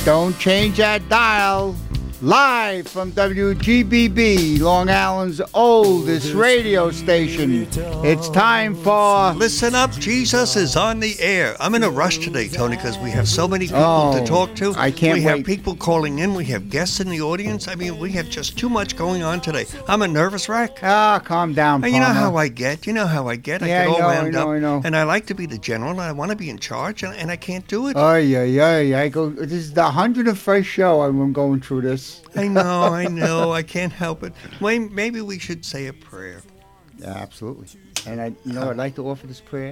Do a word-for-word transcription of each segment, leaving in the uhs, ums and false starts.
Don't change that dial. Live from W G B B, Long Island's oldest radio station. It's time for... Listen up, Jesus is on the air. I'm in a rush today, Tony, because we have so many people oh, to talk to. I can't we wait. We have people calling in. We have guests in the audience. I mean, we have just too much going on today. I'm a nervous wreck. Ah, calm down, Palmer. And you know how I get. You know how I get. I yeah, get all I know, wound I know, up. I know. And I like to be the general, and I want to be in charge, and, and I can't do it. Oh, yeah, yeah, yeah. I go, this is the one hundred first show I'm going through this. I know, I know. I can't help it. Maybe we should say a prayer. Yeah, absolutely. And I, you know, I'd like to offer this prayer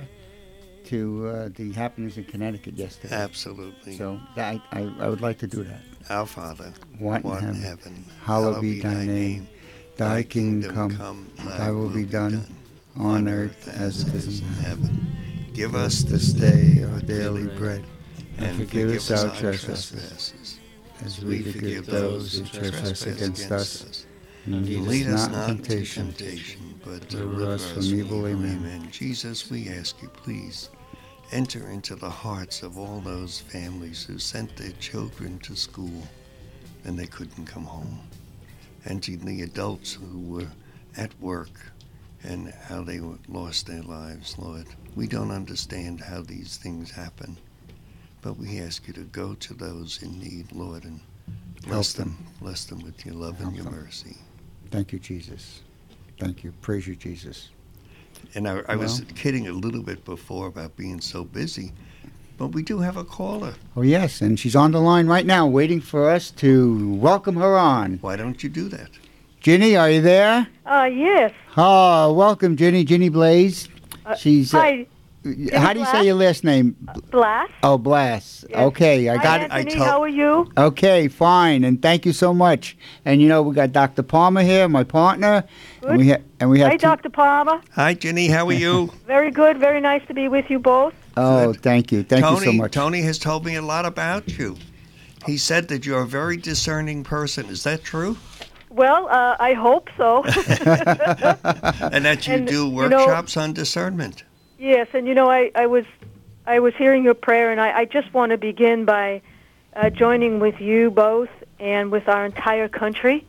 to uh, the happenings in Connecticut yesterday. Absolutely. So that, I, I would like to do that. Our Father, what in heaven, heaven, hallowed be thy name. Thy kingdom come, come thy will be done, on earth as it is in heaven. Give us this day our daily bread, and forgive us our trespasses, as we forgive those who trespass against us. And lead us not into temptation, but deliver us from evil. Amen. Jesus, we ask you, please, enter into the hearts of all those families who sent their children to school and they couldn't come home. And to the adults who were at work and how they lost their lives, Lord. We don't understand how these things happen, but we ask you to go to those in need, Lord, and bless them. them. Bless them with your love and your them. mercy. Thank you, Jesus. Thank you. Praise you, Jesus. And I, I well, was kidding a little bit before about being so busy, but we do have a caller. Oh, yes, and she's on the line right now waiting for us to welcome her on. Why don't you do that? Ginny, are you there? Uh, yes. Oh, welcome, Ginny. Ginny Blaze. Uh, she's... Uh, hi. How do you say your last name? Uh, Blass. Oh, Blass. Yes. Okay, I Hi, got Anthony, it. I told... How are you? Okay, fine, and thank you so much. And you know, we got Doctor Palmer here, my partner. Good. And we, ha- and we have Hi, two... Doctor Palmer. Hi, Ginny. How are you? Very good. Very nice to be with you both. Oh, good. Thank you. Thank Tony, you so much. Tony has told me a lot about you. He said that you're a very discerning person. Is that true? Well, uh, I hope so. And that you and, do workshops you know, on discernment. Yes, and you know, I, I was I was hearing your prayer, and I, I just want to begin by uh, joining with you both and with our entire country.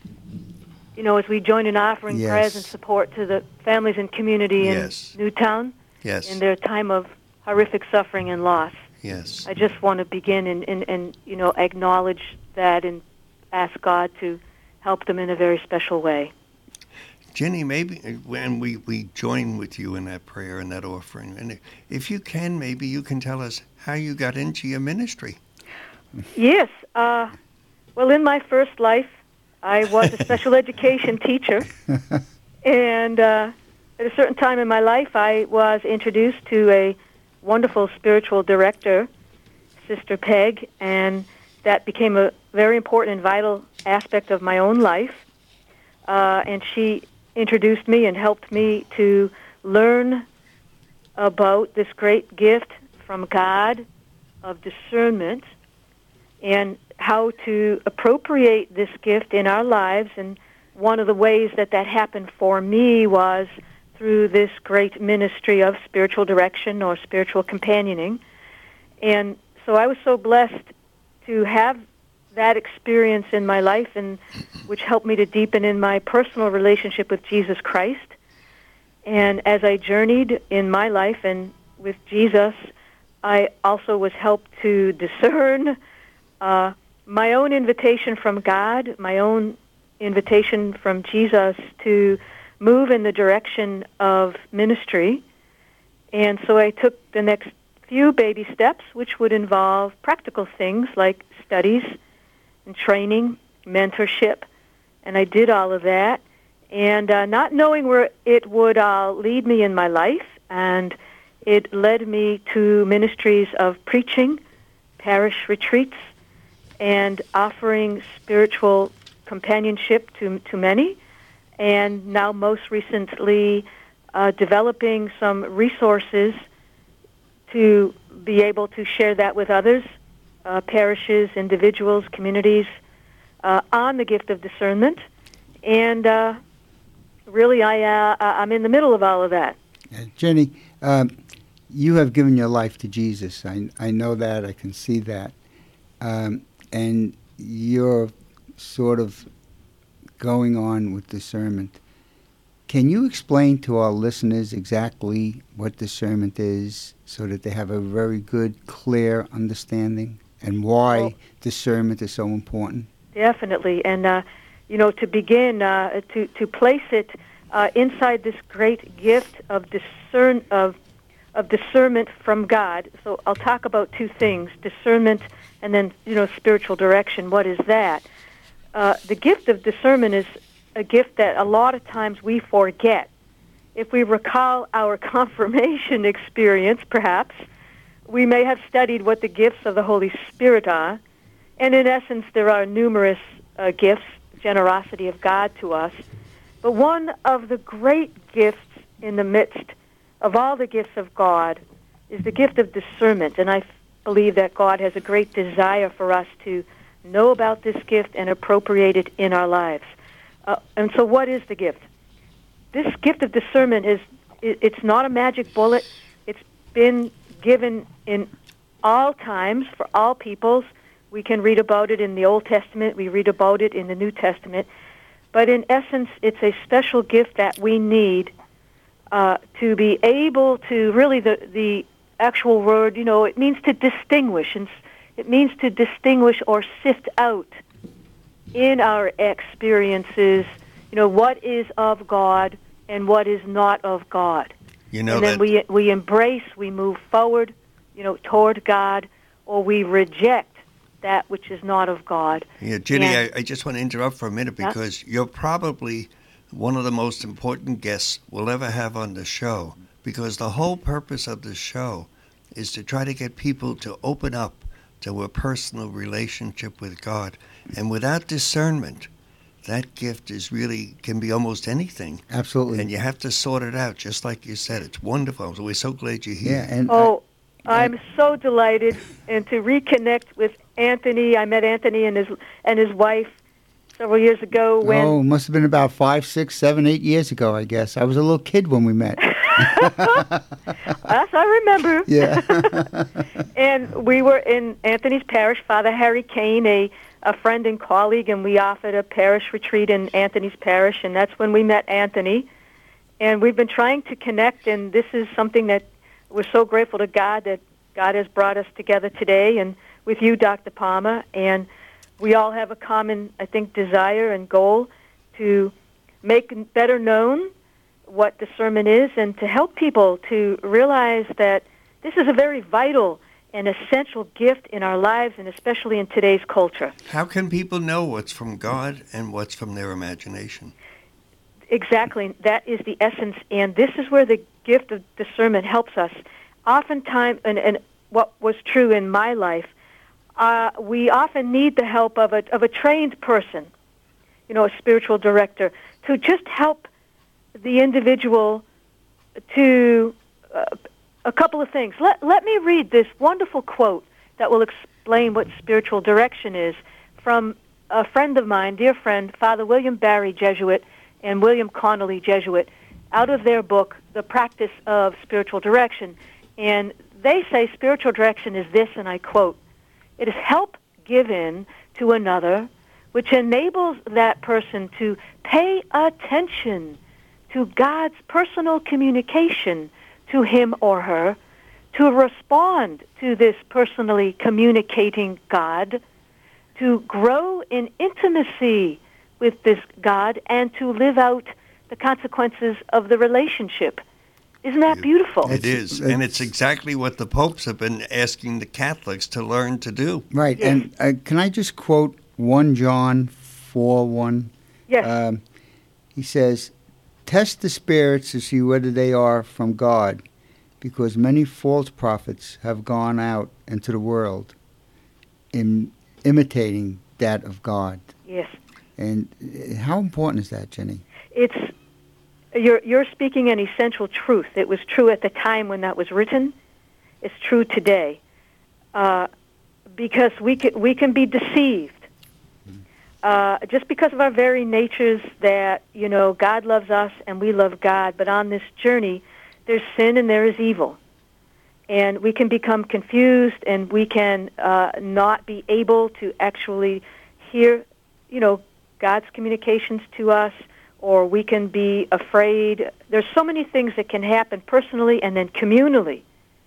You know, as we join in offering yes. prayers and support to the families and community in yes. Newtown yes. in their time of horrific suffering and loss. Yes. I just want to begin and, and, and you know, acknowledge that and ask God to help them in a very special way. Ginny, maybe when we, we join with you in that prayer and that offering, and if you can, maybe you can tell us how you got into your ministry. Yes. Uh, well, in my first life, I was a special education teacher, and uh, at a certain time in my life, I was introduced to a wonderful spiritual director, Sister Peg, and that became a very important and vital aspect of my own life. Uh, and she introduced me and helped me to learn about this great gift from God of discernment and how to appropriate this gift in our lives. And one of the ways that that happened for me was through this great ministry of spiritual direction or spiritual companioning. And so I was so blessed to have that experience in my life, and which helped me to deepen in my personal relationship with Jesus Christ. And as I journeyed in my life and with Jesus, I also was helped to discern uh, my own invitation from God, my own invitation from Jesus to move in the direction of ministry. And so I took the next few baby steps, which would involve practical things like studies and training, mentorship, and I did all of that, and uh, not knowing where it would uh, lead me in my life, and it led me to ministries of preaching, parish retreats, and offering spiritual companionship to to many, and now most recently uh, developing some resources to be able to share that with others, Uh, parishes, individuals, communities, uh, on the gift of discernment, and uh, really, I uh, I'm in the middle of all of that. Uh, Jenny, um, you have given your life to Jesus. I I know that. I can see that. Um, and you're sort of going on with discernment. Can you explain to our listeners exactly what discernment is so that they have a very good, clear understanding and why Well, discernment is so important? Definitely. And, uh, you know, to begin, uh, to, to place it uh, inside this great gift of discern of of discernment from God. So I'll talk about two things, discernment and then, you know, spiritual direction. What is that? Uh, the gift of discernment is a gift that a lot of times we forget. If we recall our confirmation experience, perhaps, we may have studied what the gifts of the Holy Spirit are. And in essence, there are numerous uh, gifts, generosity of God to us. But one of the great gifts in the midst of all the gifts of God is the gift of discernment. And I f- believe that God has a great desire for us to know about this gift and appropriate it in our lives. Uh, and so what is the gift? This gift of discernment is, it, it's not a magic bullet. It's been given in all times for all peoples. We can read about it in the Old Testament. We read about it in the New Testament. But in essence, it's a special gift that we need uh, to be able to really, the, the actual word, you know, it means to distinguish. And it means to distinguish or sift out in our experiences, you know, what is of God and what is not of God. You know and then that we we embrace, we move forward, you know, toward God, or we reject that which is not of God. Yeah, Ginny, And- I, I just want to interrupt for a minute Yeah. because you're probably one of the most important guests we'll ever have on the show, because the whole purpose of the show is to try to get people to open up to a personal relationship with God. And without discernment, that gift is really, can be almost anything. Absolutely. And you have to sort it out, just like you said. It's wonderful. So we're so glad you're here. Yeah, and Oh, I- I'm so delighted and to reconnect with Anthony. I met Anthony and his and his wife several years ago when oh, it must have been about five, six, seven, eight years ago, I guess. I was a little kid when we met. Yes, I remember. Yeah. And we were in Anthony's parish. Father Harry Kane, a, a friend and colleague, and we offered a parish retreat in Anthony's parish, and that's when we met Anthony. And we've been trying to connect, and this is something that we're so grateful to God that God has brought us together today, and with you, Doctor Palmer. And we all have a common, I think, desire and goal to make better known what discernment is and to help people to realize that this is a very vital and essential gift in our lives, and especially in today's culture. How can people know what's from God and what's from their imagination? Exactly. That is the essence, and this is where the gift of discernment helps us. Oftentimes, and, and what was true in my life, uh, we often need the help of a, of a trained person, you know, a spiritual director, to just help the individual to uh, a couple of things. Let, let me read this wonderful quote that will explain what spiritual direction is from a friend of mine, dear friend, Father William Barry, Jesuit, and William Connolly, Jesuit, out of their book, The Practice of Spiritual Direction. And they say spiritual direction is this, and I quote, "It is help given to another which enables that person to pay attention to God's personal communication to him or her, to respond to this personally communicating God, to grow in intimacy with this God, and to live out the consequences of the relationship." Isn't that beautiful? It is, It's- and it's exactly what the popes have been asking the Catholics to learn to do. Right. Yes. And uh, can I just quote First John four one? Yes. Um, he says, "Test the spirits to see whether they are from God, because many false prophets have gone out into the world in imitating that of God." Yes. And uh, how important is that, Jenny? It's you're you're speaking an essential truth. It was true at the time when that was written. It's true today, uh, because we can we can be deceived uh, just because of our very natures. That you know, God loves us and we love God, but on this journey, there's sin and there is evil, And we can become confused, and we can uh, not be able to actually hear, you know, God's communications to us, or we can be afraid. There's so many things that can happen personally and then communally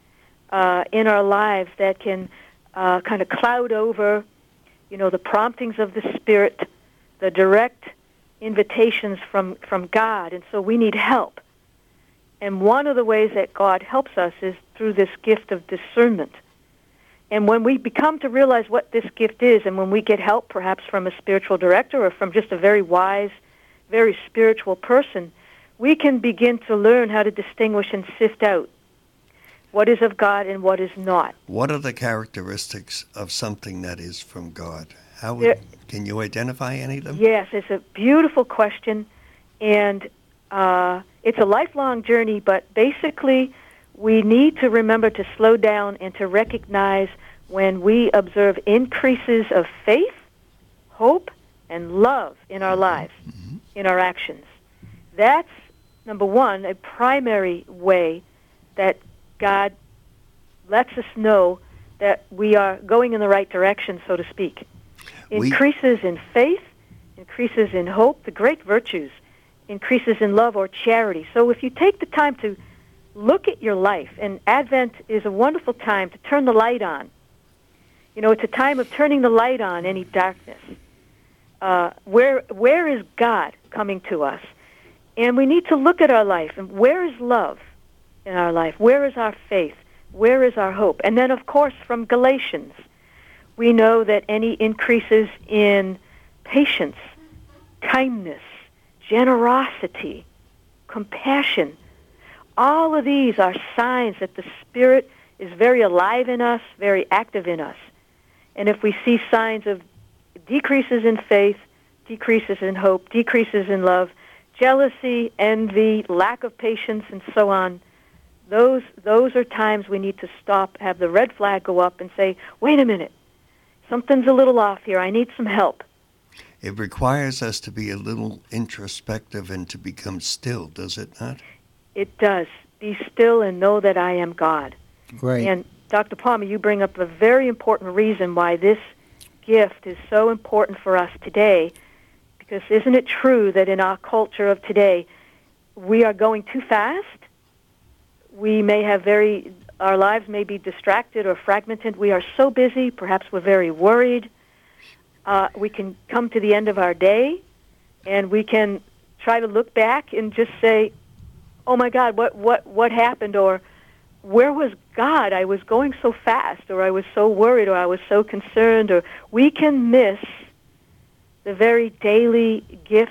uh, in our lives that can uh, kind of cloud over, you know, the promptings of the Spirit, the direct invitations from, from God. And so we need help. And one of the ways that God helps us is through this gift of discernment. And when we become to realize what this gift is, and when we get help perhaps from a spiritual director or from just a very wise, very spiritual person, we can begin to learn how to distinguish and sift out what is of God and what is not. What are the characteristics of something that is from God? How would, There, can you identify any of them? Yes, it's a beautiful question, and uh, it's a lifelong journey, but basically we need to remember to slow down and to recognize when we observe increases of faith, hope, and love in our lives, mm-hmm. in our actions. That's, number one, a primary way that God lets us know that we are going in the right direction, so to speak. We... Increases in faith, increases in hope, the great virtues, increases in love or charity. So if you take the time to look at your life, and Advent is a wonderful time to turn the light on. You know, it's a time of turning the light on any darkness. Uh, where where is God coming to us? And we need to look at our life, and where is love in our life? Where is our faith? Where is our hope? And then, of course, from Galatians, we know that any increases in patience, kindness, generosity, compassion, all of these are signs that the Spirit is very alive in us, very active in us. And if we see signs of decreases in faith, decreases in hope, decreases in love, jealousy, envy, lack of patience, and so on, those those are times we need to stop, have the red flag go up and say, wait a minute, something's a little off here. I need some help. It requires us to be a little introspective and to become still, does it not? It does. Be still and know that I am God. Right. And Doctor Palmer, you bring up a very important reason why this gift is so important for us today, because isn't it true that in our culture of today, we are going too fast? We may have very, our lives may be distracted or fragmented. We are so busy, perhaps we're very worried. Uh, we can come to the end of our day, and we can try to look back and just say, oh my God, what, what, what happened? Or where was God? I was going so fast, or I was so worried, or I was so concerned. Or we can miss the very daily gifts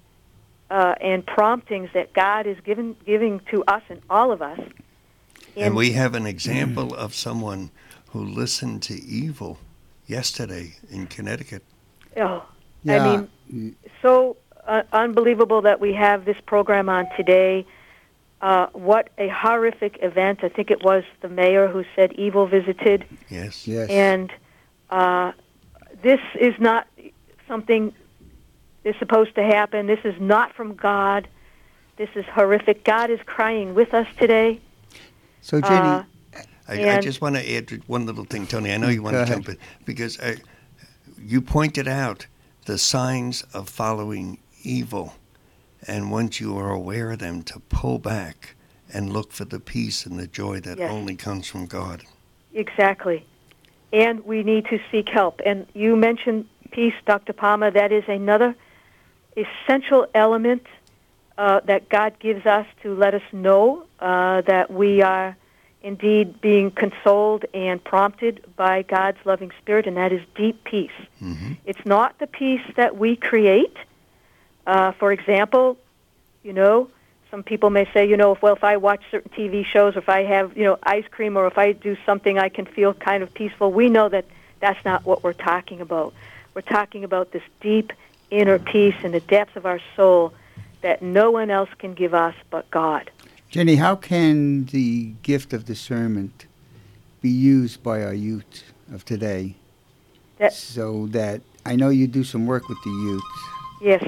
uh, and promptings that God is given, giving to us and all of us. And, and we have an example of someone who listened to evil yesterday in Connecticut. Oh, yeah. I mean, so uh, unbelievable that we have this program on today. Uh, what a horrific event. I think it was the mayor who said evil visited. Yes. Yes. And uh, this is not something is supposed to happen. This is not from God. This is horrific. God is crying with us today. So, Jenny... Uh, I, I just want to add one little thing, Tony. I know you want to jump in, because I, you pointed out the signs of following evil. And once you are aware of them, to pull back and look for the peace and the joy that yes. only comes from God. Exactly. And we need to seek help. And you mentioned peace, Doctor Palmer. That is another essential element uh, that God gives us to let us know uh, that we are indeed being consoled and prompted by God's loving Spirit, and that is deep peace. Mm-hmm. It's not the peace that we create. Uh, for example, you know, some people may say, you know, if, well, if I watch certain T V shows, or if I have, you know, ice cream, or if I do something, I can feel kind of peaceful. We know that that's not what we're talking about. We're talking about this deep inner peace in the depths of our soul that no one else can give us but God. Jenny, how can the gift of discernment be used by our youth of today? That, so that, I know you do some work with the youth. Yes.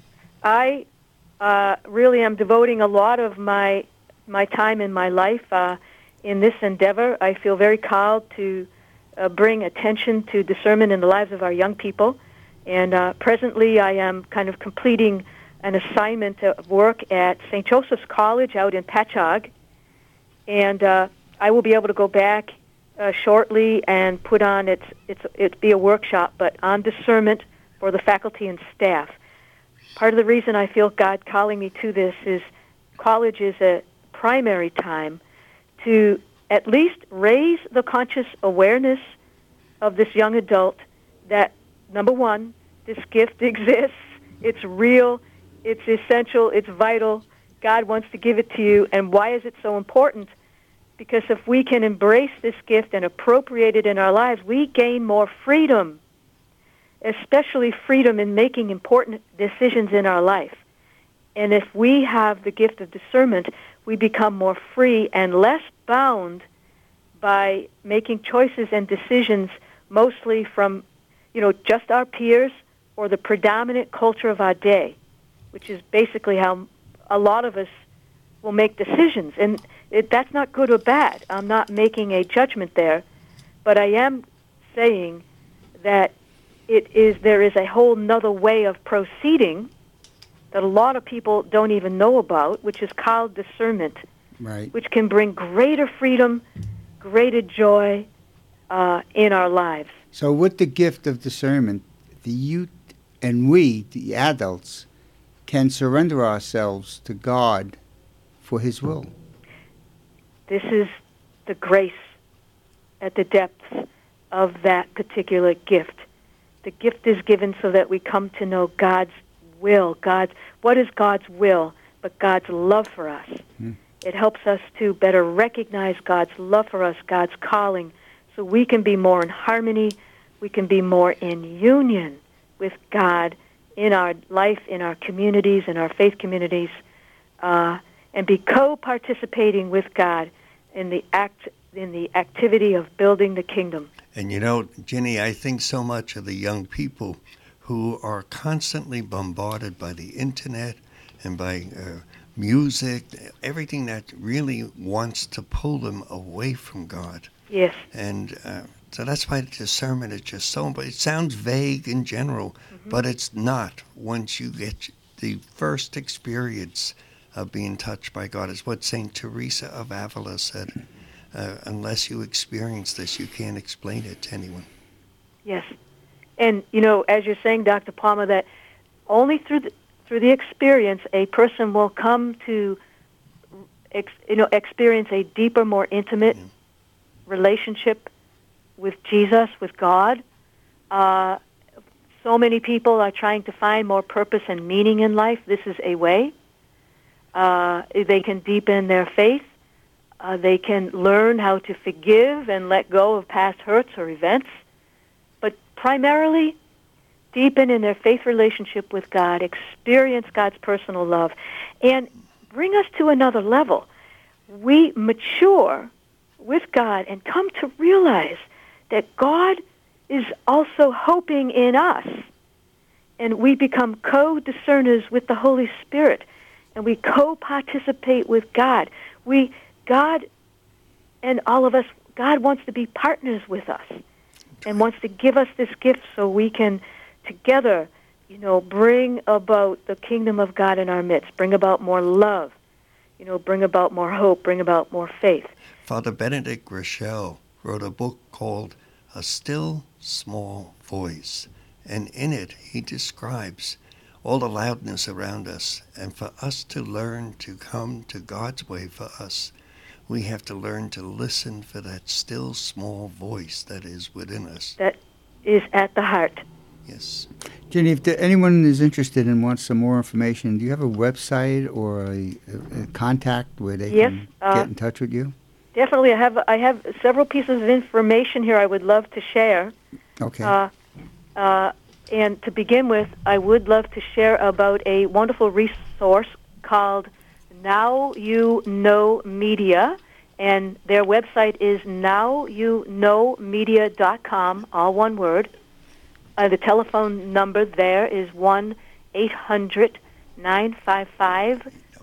I uh, really am devoting a lot of my my time in my life uh, in this endeavor. I feel very called to uh, bring attention to discernment in the lives of our young people. And uh, presently I am kind of completing an assignment of work at Saint Joseph's College out in Patchogue. And uh, I will be able to go back uh, shortly and put on, it's, it's, it'd be a workshop, but on discernment for the faculty and staff. Part of the reason I feel God calling me to this is college is a primary time to at least raise the conscious awareness of this young adult that, number one, this gift exists, it's real, it's essential, it's vital, God wants to give it to you, and why is it so important? Because if we can embrace this gift and appropriate it in our lives, we gain more freedom, especially freedom in making important decisions in our life. And if we have the gift of discernment, we become more free and less bound by making choices and decisions mostly from, you know, just our peers or the predominant culture of our day, which is basically how a lot of us will make decisions. And it, that's not good or bad. I'm not making a judgment there, but I am saying that it is there is a whole nother way of proceeding that a lot of people don't even know about, which is called discernment, right, which can bring greater freedom, greater joy uh, in our lives. So with the gift of discernment, the youth and we, the adults, can surrender ourselves to God for His will. This is the grace at the depths of that particular gift. The gift is given so that we come to know God's will. God's what is God's will, but God's love for us. Hmm. It helps us to better recognize God's love for us, God's calling, so we can be more in harmony, we can be more in union with God in our life, in our communities, in our faith communities, uh, and be co-participating with God in the act, in the activity of building the kingdom. And you know, Ginny, I think so much of the young people who are constantly bombarded by the internet and by uh, music, everything that really wants to pull them away from God. Yes. And uh, so that's why discernment is just so, but it sounds vague in general, mm-hmm. but it's not once you get the first experience of being touched by God. It's what Saint Teresa of Avila said. Uh, unless you experience this, you can't explain it to anyone. Yes. And, you know, as you're saying, Doctor Palmer, that only through the, through the experience a person will come to, ex, you know, experience a deeper, more intimate yeah. relationship with Jesus, with God. Uh, so many people are trying to find more purpose and meaning in life. This is a way. Uh, they can deepen their faith. Uh, they can learn how to forgive and let go of past hurts or events. But primarily, deepen in their faith relationship with God, experience God's personal love, and bring us to another level. We mature with God and come to realize that God is also hoping in us. And we become co-discerners with the Holy Spirit, and we co-participate with God. We God and all of us, God wants to be partners with us and wants to give us this gift so we can together, you know, bring about the kingdom of God in our midst, bring about more love, you know, bring about more hope, bring about more faith. Father Benedict Groeschel wrote a book called A Still Small Voice, and in it he describes all the loudness around us, and for us to learn to come to God's way for us, we have to learn to listen for that still small voice that is within us. That is at the heart. Yes. Jenny, if there, anyone is interested and wants some more information, do you have a website or a, a, a contact where they yes, can uh, get in touch with you? Definitely. I have I have several pieces of information here I would love to share. Okay. Uh, uh, and to begin with, I would love to share about a wonderful resource called Now You Know Media, and their website is now you know media dot com, all one word. Uh, the telephone number there is one eight hundred nine five five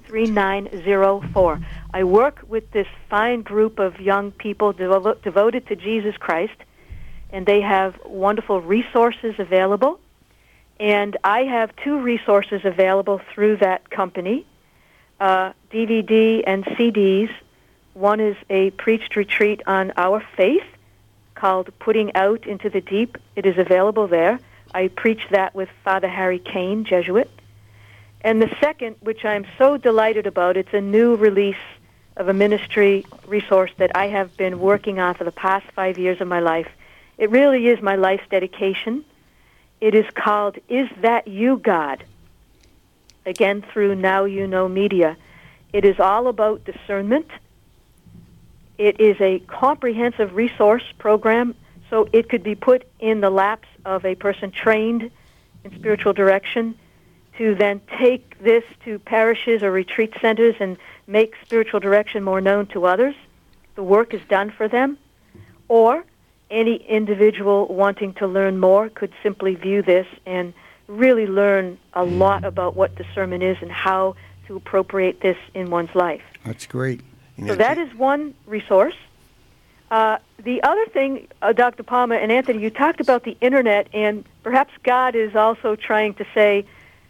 three nine zero four. I work with this fine group of young people devo- devoted to Jesus Christ, and they have wonderful resources available. And I have two resources available through that company, uh, D V D and C Ds. One is a preached retreat on our faith called Putting Out into the Deep. It is available there. I preached that with Father Harry Kane, Jesuit. And the second, which I'm so delighted about, it's a new release of a ministry resource that I have been working on for the past five years of my life. It really is my life's dedication. It is called Is That You, God? Again, through Now You Know Media. It is all about discernment. It is a comprehensive resource program, so it could be put in the laps of a person trained in spiritual direction to then take this to parishes or retreat centers and make spiritual direction more known to others. The work is done for them. Or any individual wanting to learn more could simply view this and really learn a lot about what discernment is and how to appropriate this in one's life. That's great. So that is one resource. Uh, the other thing, uh, Doctor Palmer and Anthony, you talked about the Internet, and perhaps God is also trying to say,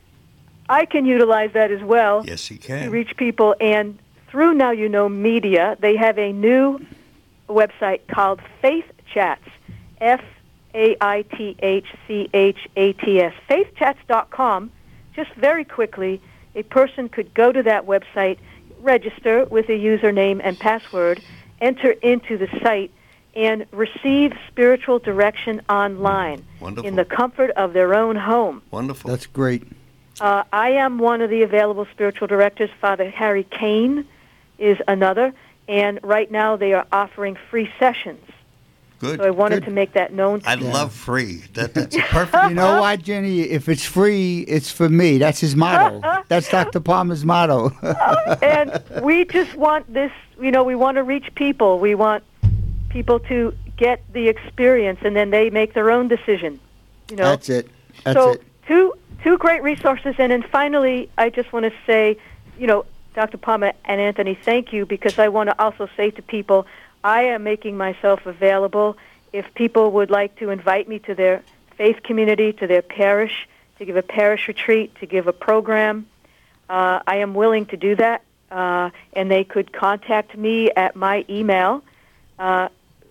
I can utilize that as well. Yes, he can. To reach people. And through Now You Know Media, they have a new website called Faith Chats, F A I T H C H A T S, faith chats dot com. Just very quickly, a person could go to that website, register with a username and password, enter into the site, and receive spiritual direction online. Wonderful. In the comfort of their own home. Wonderful. That's great. Uh, I am one of the available spiritual directors. Father Harry Kane is another, and right now they are offering free sessions. Good. So I wanted Good. to make that known to I you. love free. That, that's a perfect. You know what, Jenny? If it's free, it's for me. That's his motto. That's Doctor Palmer's motto. And we just want this, you know, we want to reach people. We want people to get the experience, and then they make their own decision. You know. That's it. That's so it. two two great resources, and then finally, I just want to say, you know, Doctor Palmer and Anthony, thank you, because I want to also say to people, I am making myself available if people would like to invite me to their faith community, to their parish, to give a parish retreat, to give a program. Uh, I am willing to do that, uh, and they could contact me at my email, uh,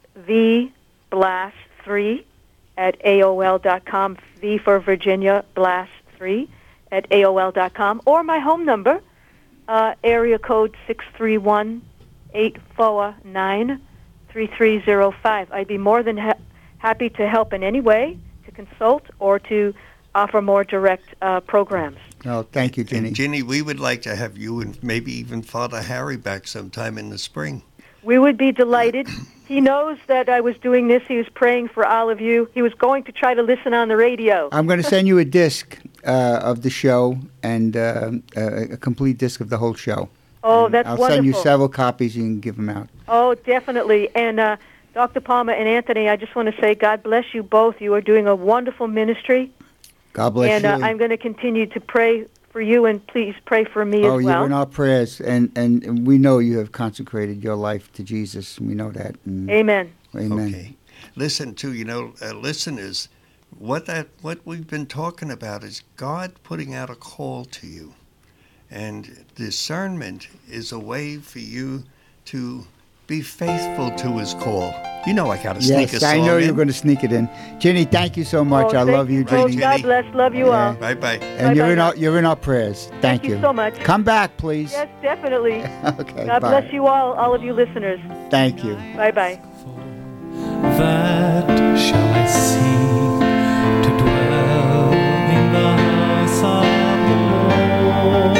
v blast three at A O L dot com, V for Virginia, blast three at A O L dot com, or my home number, uh, area code six three one, eight four nine, three three zero five. I'd be more than ha- happy to help in any way, to consult, or to offer more direct uh, programs. Oh, thank you, Jenny. And Ginny, we would like to have you and maybe even Father Harry back sometime in the spring. We would be delighted. He knows that I was doing this. He was praying for all of you. He was going to try to listen on the radio. I'm going to send you a disc uh, of the show and uh, a, a complete disc of the whole show. Oh, that's I'll wonderful. send you several copies. You can give them out. Oh, definitely. And uh, Doctor Palmer and Anthony, I just want to say God bless you both. You are doing a wonderful ministry. God bless and, you. And uh, I'm going to continue to pray for you, and please pray for me oh, as well. you're in our prayers, and, and, and we know you have consecrated your life to Jesus. We know that. And Amen. Amen. Okay. Listen, too, you know, uh, listeners, what that what we've been talking about is God putting out a call to you. And discernment is a way for you to be faithful to his call. You know I got to sneak a Yes, song I know in. you're going to sneak it in. Jenny, thank you so much. Oh, I thank love you, Oh, Jenny. God bless. Love you Yeah. all. Bye-bye. And you're Bye-bye in now. our you're in our prayers. Thank, Thank you so much. Come back, please. Yes, definitely. Okay. God bye. bless you all, all of you listeners. Thank you. Bye-bye. That shall I see to dwell in the house of the Lord,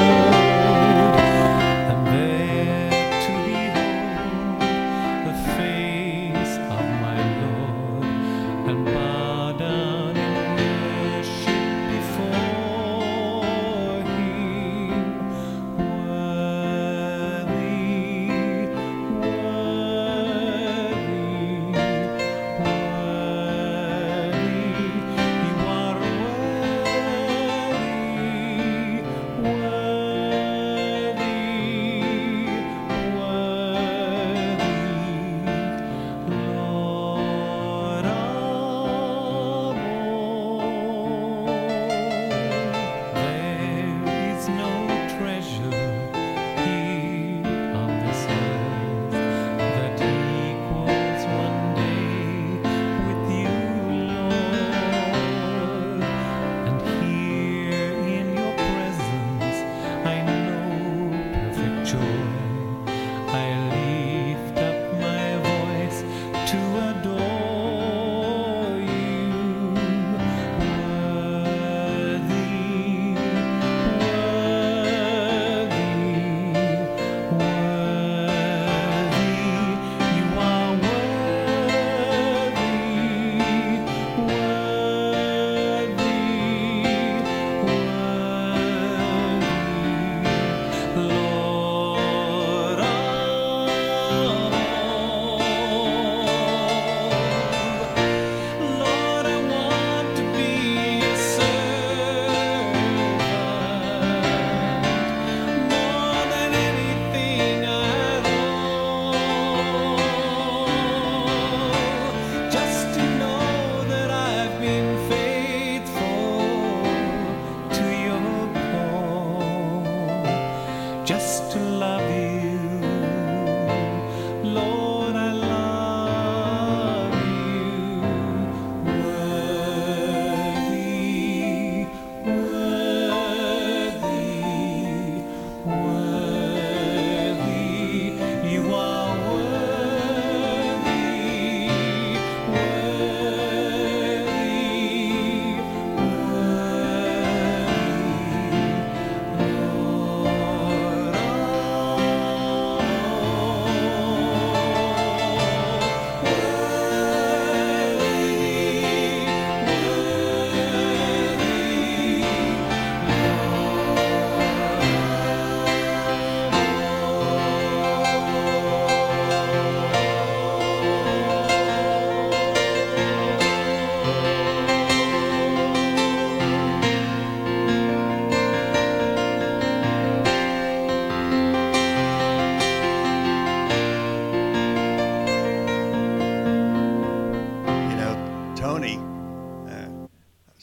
and there to behold the face of my Lord, and bow down in worship before Him. Worthy, worthy,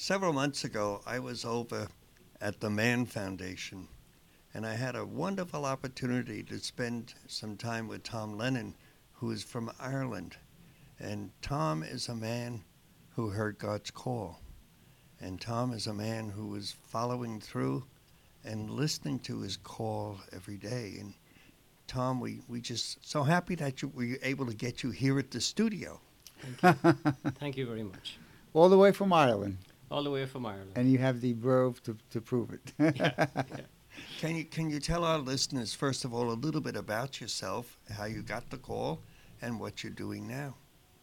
several months ago, I was over at the Mann Foundation, and I had a wonderful opportunity to spend some time with Tom Lennon, who is from Ireland. And Tom is a man who heard God's call. And Tom is a man who was following through and listening to his call every day. And Tom, we, we just so happy that you, we were able to get you here at the studio. Thank you. Thank you very much. All the way from Ireland. All the way from Ireland. And you have the verve to, to prove it. yeah, yeah. Can you, can you tell our listeners, first of all, a little bit about yourself, how you got the call, and what you're doing now?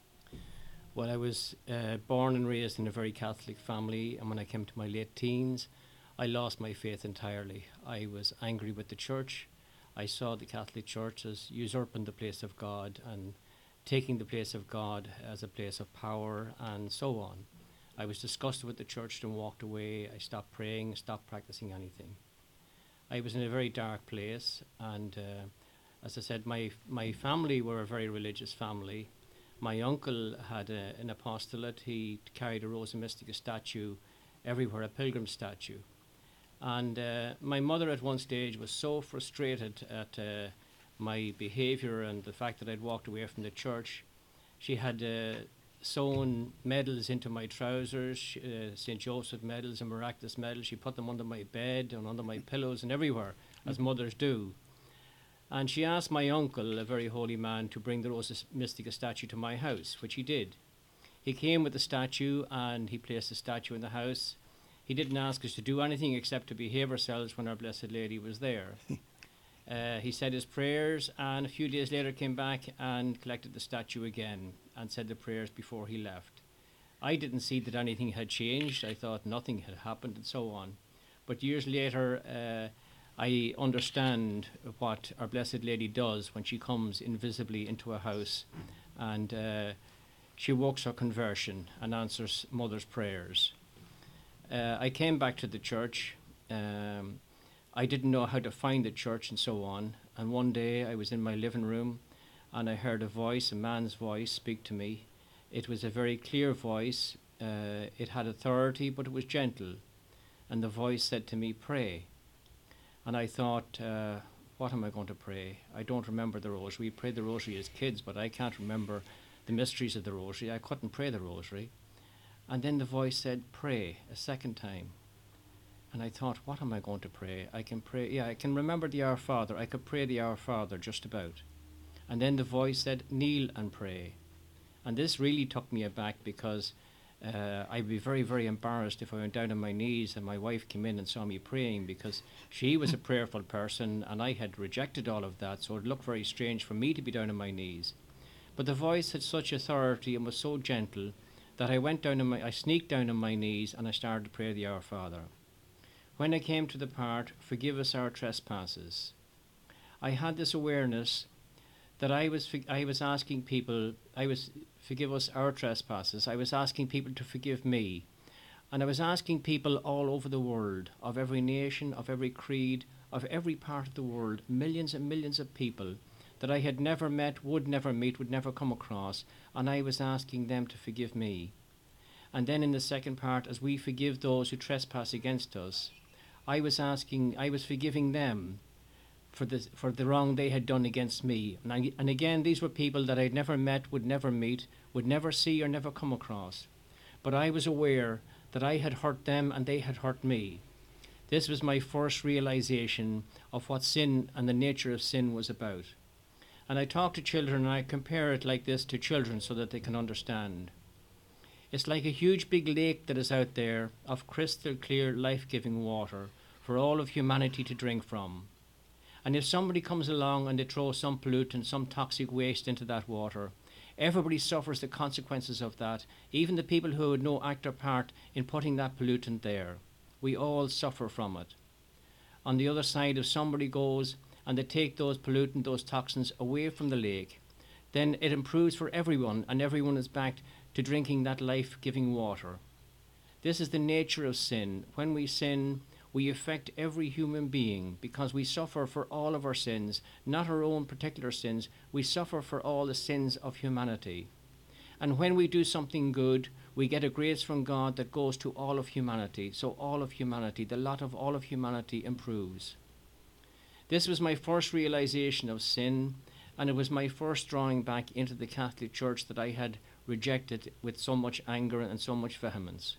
Well, I was uh, born and raised in a very Catholic family, and when I came to my late teens, I lost my faith entirely. I was angry with the church. I saw the Catholic Church as usurping the place of God and taking the place of God as a place of power and so on. I was disgusted with the church and walked away. I stopped praying, stopped practicing anything. I was in a very dark place, and uh, as I said, my my family were a very religious family. My uncle had a, an apostolate. He carried a Rosa Mystica statue everywhere, a pilgrim statue. And uh, my mother at one stage was so frustrated at uh, my behaviour and the fact that I'd walked away from the church. She had uh, sewn medals into my trousers, uh, Saint Joseph medals and miraculous medals. She put them under my bed and under my pillows and everywhere, as mothers do. And she asked my uncle, a very holy man, to bring the Rosa Mystica statue to my house, which he did. He came with the statue and he placed the statue in the house. He didn't ask us to do anything except to behave ourselves when our Blessed Lady was there. uh, he said his prayers, and a few days later came back and collected the statue again and said the prayers before he left. I didn't see that anything had changed. I thought nothing had happened and so on. But years later, uh, I understand what Our Blessed Lady does when she comes invisibly into a house, and uh, she works her conversion and answers mother's prayers. Uh, I came back to the church. Um, I didn't know how to find the church and so on, and one day I was in my living room and I heard a voice, a man's voice, speak to me. It was a very clear voice. Uh, it had authority, but it was gentle. And the voice said to me, "Pray." And I thought, uh, what am I going to pray? I don't remember the rosary. We prayed the rosary as kids, but I can't remember the mysteries of the rosary. I couldn't pray the rosary. And then the voice said, "Pray," a second time. And I thought, what am I going to pray? I can pray, yeah, I can remember the Our Father. I could pray the Our Father just about. And then the voice said, "Kneel and pray." And this really took me aback, because Uh, I'd be very, very embarrassed if I went down on my knees and my wife came in and saw me praying, because she was a prayerful person and I had rejected all of that, so it looked very strange for me to be down on my knees. But the voice had such authority and was so gentle that I went down on my, I sneaked down on my knees and I started to pray the Our Father. When I came to the part, "Forgive us our trespasses," I had this awareness that I was I was asking people, I was forgive us our trespasses. I was asking people to forgive me. And I was asking people all over the world, of every nation, of every creed, of every part of the world, millions and millions of people that I had never met, would never meet, would never come across, and I was asking them to forgive me. And then in the second part, as we forgive those who trespass against us, I was asking, I was forgiving them for the for the wrong they had done against me. And, I, and again, these were people that I'd never met, would never meet, would never see or never come across. But I was aware that I had hurt them and they had hurt me. This was my first realization of what sin and the nature of sin was about. And I talk to children and I compare it like this to children so that they can understand. It's like a huge big lake that is out there of crystal clear life-giving water for all of humanity to drink from. And if somebody comes along and they throw some pollutant, some toxic waste into that water, everybody suffers the consequences of that, even the people who had no active part in putting that pollutant there. We all suffer from it. On the other side, if somebody goes and they take those pollutant, those toxins away from the lake, then it improves for everyone, and everyone is back to drinking that life-giving water. This is the nature of sin. When we sin, we affect every human being, because we suffer for all of our sins, not our own particular sins. We suffer for all the sins of humanity. And when we do something good, we get a grace from God that goes to all of humanity. So all of humanity, the lot of all of humanity improves. This was my first realization of sin, and it was my first drawing back into the Catholic Church that I had rejected with so much anger and so much vehemence.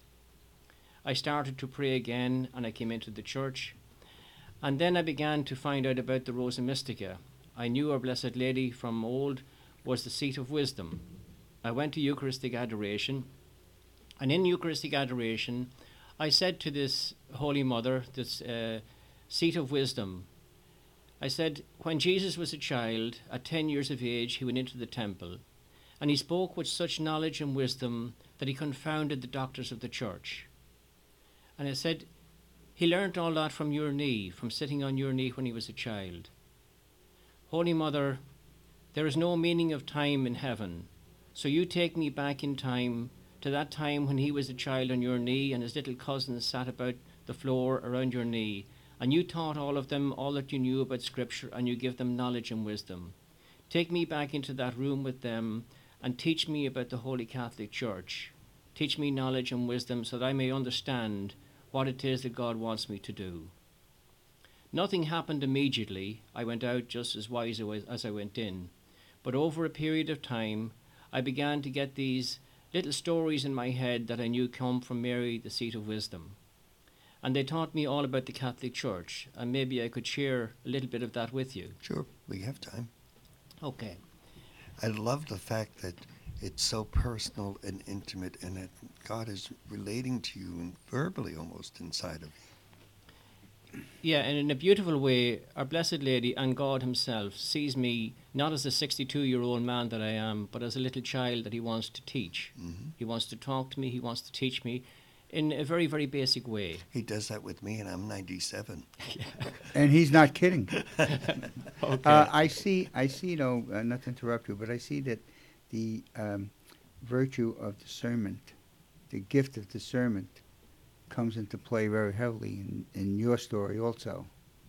I started to pray again, and I came into the church. And then I began to find out about the Rosa Mystica. I knew Our Blessed Lady from old was the seat of wisdom. I went to Eucharistic adoration, and in Eucharistic adoration, I said to this Holy Mother, this uh, seat of wisdom, I said, when Jesus was a child, at ten years of age, he went into the temple, and he spoke with such knowledge and wisdom that he confounded the doctors of the church. And I said, he learnt all that from your knee, from sitting on your knee when he was a child. Holy Mother, there is no meaning of time in heaven, so you take me back in time to that time when he was a child on your knee and his little cousins sat about the floor around your knee, and you taught all of them all that you knew about Scripture, and you give them knowledge and wisdom. Take me back into that room with them and teach me about the Holy Catholic Church. Teach me knowledge and wisdom so that I may understand what it is that God wants me to do. Nothing happened immediately. I went out just as wise as I went in. But over a period of time, I began to get these little stories in my head that I knew come from Mary, the seat of wisdom. And they taught me all about the Catholic Church, and maybe I could share a little bit of that with you. Sure, we have time. Okay. I love the fact that it's so personal and intimate, and that God is relating to you and verbally almost inside of you. Yeah, and in a beautiful way, Our Blessed Lady and God himself sees me not as a sixty-two-year-old man that I am, but as a little child that he wants to teach. Mm-hmm. He wants to talk to me, he wants to teach me in a very, very basic way. He does that with me, and I'm ninety-seven. And he's not kidding. Okay. Uh, I see, I see, you know, uh, not to interrupt you, but I see that the um, virtue of discernment, the gift of discernment, comes into play very heavily in, in your story also.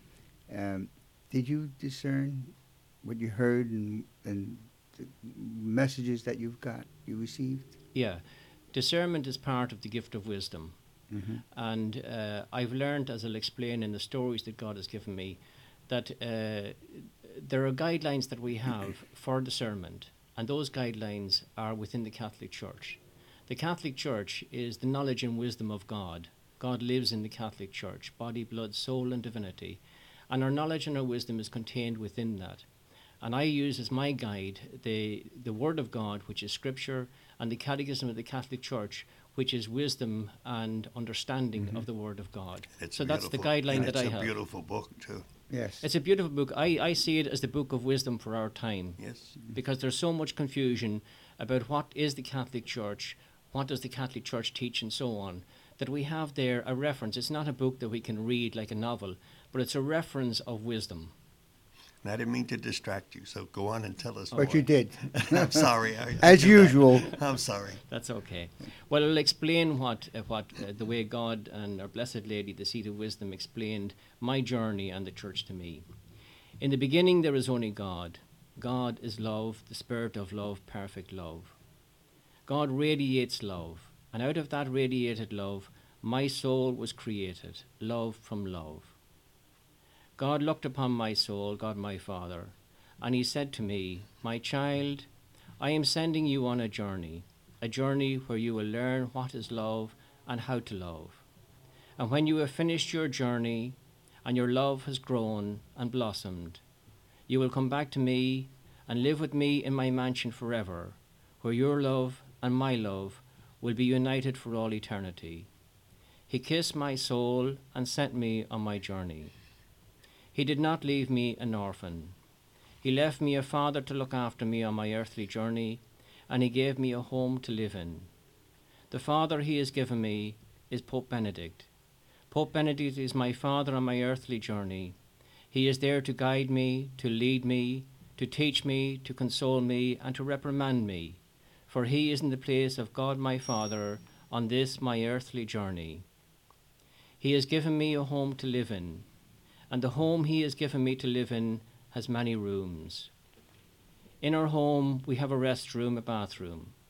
Um, did you discern what you heard and, and the messages that you've got, you received? Yeah. Discernment is part of the gift of wisdom. Mm-hmm. And uh, I've learned, as I'll explain in the stories that God has given me, that uh, there are guidelines that we have for discernment, and those guidelines are within the Catholic Church. The Catholic Church is the knowledge and wisdom of God. God lives in the Catholic Church, body, blood, soul, and divinity. And our knowledge and our wisdom is contained within that. And I use as my guide the, the Word of God, which is Scripture, and the Catechism of the Catholic Church, which is wisdom and understanding Mm-hmm. of the Word of God. It's So that's the beautiful. guideline And that I it's a have. beautiful book, too. Yes. It's a beautiful book. I, I see it as the book of wisdom for our time, Yes. because there's so much confusion about what is the Catholic Church, what does the Catholic Church teach, and so on, that we have there a reference. It's not a book that we can read like a novel, but it's a reference of wisdom. And I didn't mean to distract you, so go on and tell us Oh, But more. you did. I'm sorry. I, I As do that. usual. I'm sorry. That's okay. Well, I'll explain what, uh, what uh, the way God and our Blessed Lady, the seat of wisdom, explained my journey and the church to me. In the beginning, there is only God. God is love, the spirit of love, perfect love. God radiates love, and out of that radiated love, my soul was created, love from love. God looked upon my soul, God my Father, and he said to me, my child, I am sending you on a journey, a journey where you will learn what is love and how to love. And when you have finished your journey and your love has grown and blossomed, you will come back to me and live with me in my mansion forever, where your love and my love will be united for all eternity. He kissed my soul and sent me on my journey. He did not leave me an orphan. He left me a father to look after me on my earthly journey, and he gave me a home to live in. The father he has given me is Pope Benedict. Pope Benedict is my father on my earthly journey. He is there to guide me, to lead me, to teach me, to console me, and to reprimand me, for he is in the place of God my Father on this my earthly journey. He has given me a home to live in, and the home he has given me to live in has many rooms. In our home, we have a restroom, a bathroom,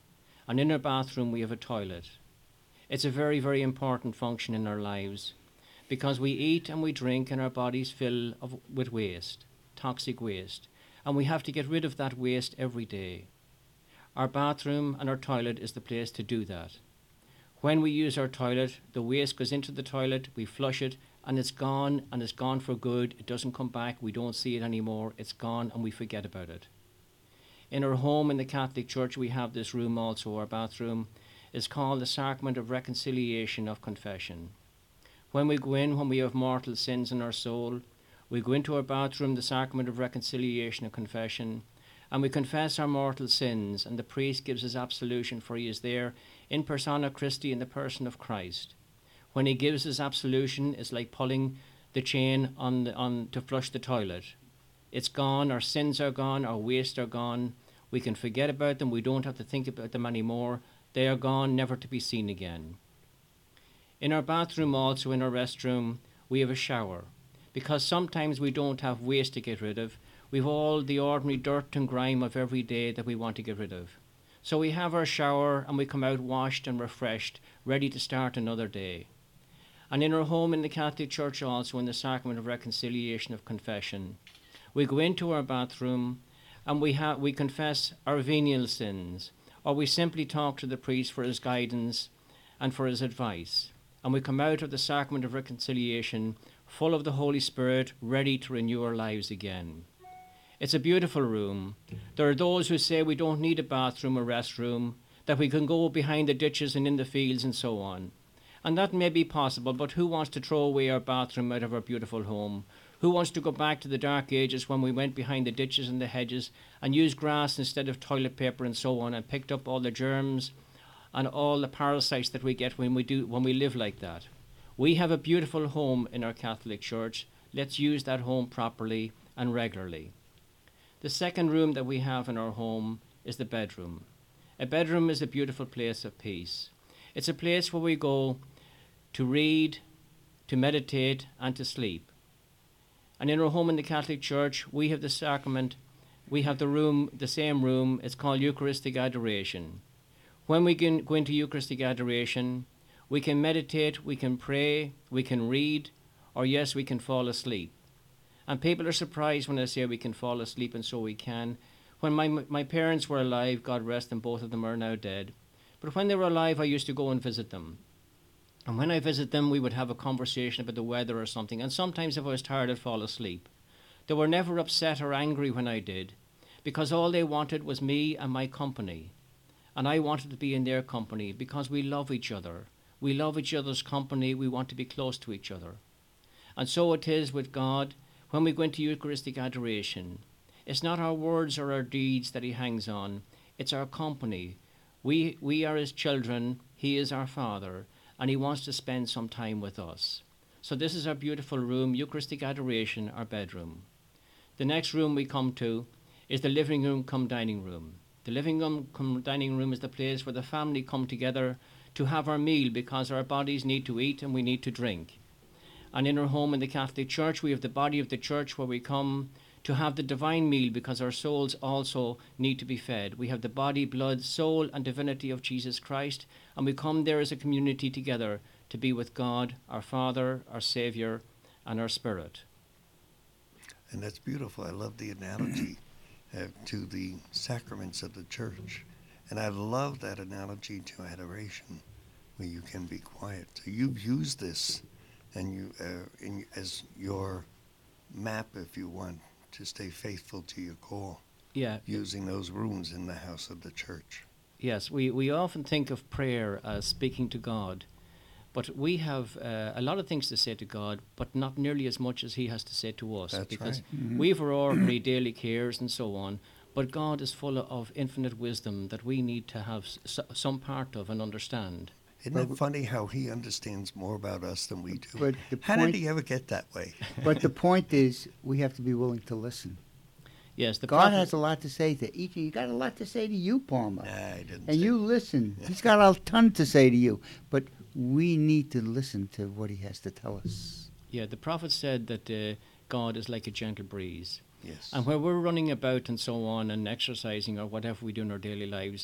And in our bathroom, we have a toilet. It's a very, very important function in our lives because we eat and we drink and our bodies fill of, with waste, toxic waste. And we have to get rid of that waste every day. Our bathroom and our toilet is the place to do that. When we use our toilet, the waste goes into the toilet, we flush it, and it's gone, and it's gone for good. It doesn't come back, we don't see it anymore, it's gone, and we forget about it. In our home in the Catholic Church, we have this room also, our bathroom. It's called the Sacrament of Reconciliation of Confession. When we go in, when we have mortal sins in our soul, we go into our bathroom, the Sacrament of Reconciliation of Confession, and we confess our mortal sins, and the priest gives us absolution, for he is there in persona Christi, in the person of Christ. When he gives us absolution, it's like pulling the chain on, the, on to flush the toilet. It's gone, our sins are gone, our waste are gone. We can forget about them, we don't have to think about them anymore. They are gone, never to be seen again. In our bathroom also, in our restroom, we have a shower. Because sometimes we don't have waste to get rid of. We've all the ordinary dirt and grime of every day that we want to get rid of. So we have our shower and we come out washed and refreshed, ready to start another day. And in our home in the Catholic Church also, in the Sacrament of Reconciliation of Confession, we go into our bathroom and we, ha- we confess our venial sins, or we simply talk to the priest for his guidance and for his advice. And we come out of the Sacrament of Reconciliation full of the Holy Spirit, ready to renew our lives again. It's a beautiful room. There are those who say we don't need a bathroom or restroom, that we can go behind the ditches and in the fields and so on. And that may be possible, but who wants to throw away our bathroom out of our beautiful home? Who wants to go back to the dark ages when we went behind the ditches and the hedges and used grass instead of toilet paper and so on, and picked up all the germs and all the parasites that we get when we do when we live like that? We have a beautiful home in our Catholic Church. Let's use that home properly and regularly. The second room that we have in our home is the bedroom. A bedroom is a beautiful place of peace. It's a place where we go to read, to meditate, and to sleep. And in our home in the Catholic Church, we have the sacrament, we have the room, the same room, it's called Eucharistic Adoration. When we can go into Eucharistic Adoration, we can meditate, we can pray, we can read, or yes, we can fall asleep. And people are surprised when I say we can fall asleep, and so we can. When my my parents were alive, God rest them, both of them are now dead. But when they were alive, I used to go and visit them. And when I visit them, we would have a conversation about the weather or something. And sometimes if I was tired, I'd fall asleep. They were never upset or angry when I did, because all they wanted was me and my company. And I wanted to be in their company because we love each other. We love each other's company. We want to be close to each other. And so it is with God when we go into Eucharistic Adoration. It's not our words or our deeds that he hangs on. It's our company. We, we are his children. He is our Father. And he wants to spend some time with us. So this is our beautiful room, Eucharistic Adoration, our bedroom. The next room we come to is the living room cum dining room. The living room cum dining room is the place where the family come together to have our meal because our bodies need to eat and we need to drink. And in our home in the Catholic Church, we have the body of the church where we come to have the divine meal because our souls also need to be fed. We have the body, blood, soul, and divinity of Jesus Christ, and we come there as a community together to be with God, our Father, our Saviour, and our Spirit. And that's beautiful. I love the analogy uh, to the sacraments of the church. And I love that analogy to adoration, where you can be quiet. So you've used this and you uh, in, as your map, if you want, to stay faithful to your call. Yeah. Using those rooms in the house of the church. Yes, we, we often think of prayer as speaking to God, but we have uh, a lot of things to say to God, but not nearly as much as he has to say to us. That's because right. Mhm. we have our ordinary daily cares and so on, but God is full of infinite wisdom that we need to have s- some part of and understand. Isn't it funny how he understands more about us than we do? But the How point, did he ever get that way? but the point is, we have to be willing to listen. Yes, the God prophet- has a lot to say to each of you. You got a lot to say to you, Palmer. Nah, I didn't. And say- you listen. He's got a ton to say to you. But we need to listen to what he has to tell us. Yeah, the prophet said that uh, God is like a gentle breeze. Yes. And when we're running about and so on and exercising or whatever we do in our daily lives,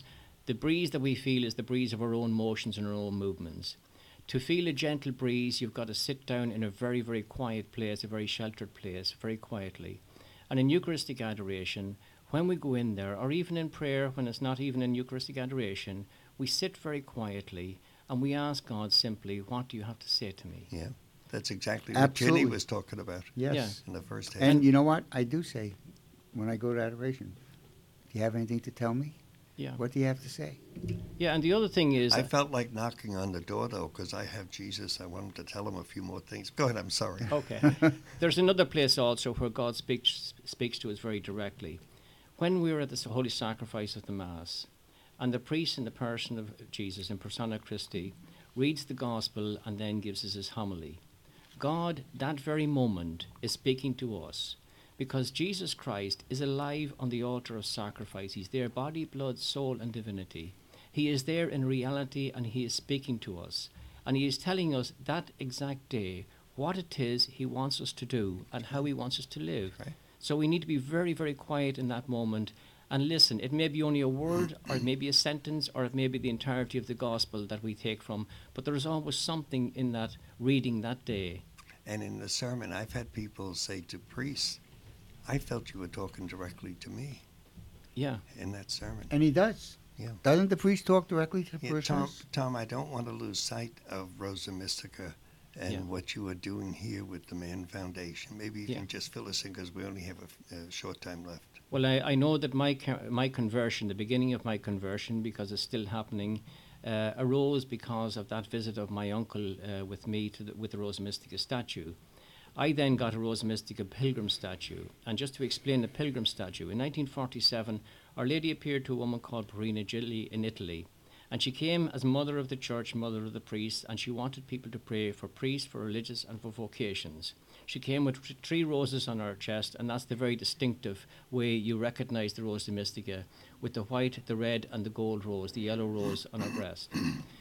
The breeze that we feel is the breeze of our own motions and our own movements. To feel a gentle breeze, you've got to sit down in a very, very quiet place, a very sheltered place, very quietly. And in Eucharistic adoration, when we go in there, or even in prayer, when it's not even in Eucharistic adoration, we sit very quietly and we ask God simply, what do you have to say to me? Yeah, that's exactly Absolutely. what Ginny was talking about Yes. Yeah. in the first half. And you know what? I do say, when I go to adoration, do you have anything to tell me? Yeah. What do you have to say? Yeah, and the other thing is... I felt like knocking on the door, though, because I have Jesus. I wanted to tell him a few more things. Go ahead, I'm sorry. Okay. There's another place also where God speaks speaks to us very directly. When we are at the holy sacrifice of the Mass, and the priest in the person of Jesus, in persona Christi, reads the Gospel and then gives us his homily, God, that very moment, is speaking to us, because Jesus Christ is alive on the altar of sacrifice. He's there, body, blood, soul, and divinity. He is there in reality, and he is speaking to us. And he is telling us that exact day what it is he wants us to do and how he wants us to live. Right. So we need to be very, very quiet in that moment and listen. It may be only a word, or it may be a sentence, or it may be the entirety of the gospel that we take from, but there is always something in that reading that day. And in the sermon, I've had people say to priests, I felt you were talking directly to me Yeah. in that sermon. And he does. Yeah. Doesn't the priest talk directly to the Yeah, person? Tom, Tom, I don't want to lose sight of Rosa Mystica and Yeah. what you are doing here with the Man Foundation. Maybe you Yeah. can just fill us in because we only have a, f- a short time left. Well, I, I know that my co- my conversion, the beginning of my conversion, because it's still happening, uh, arose because of that visit of my uncle uh, with me to the, with the Rosa Mystica statue. I then got a Rosa Mystica pilgrim statue. And just to explain the pilgrim statue, in nineteen forty-seven, Our Lady appeared to a woman called Perina Gilli in Italy. And she came as mother of the church, mother of the priests, and she wanted people to pray for priests, for religious, and for vocations. She came with t- three roses on her chest, and that's the very distinctive way you recognize the Rosa Mystica, with the white, the red, and the gold rose, the yellow rose on her breast.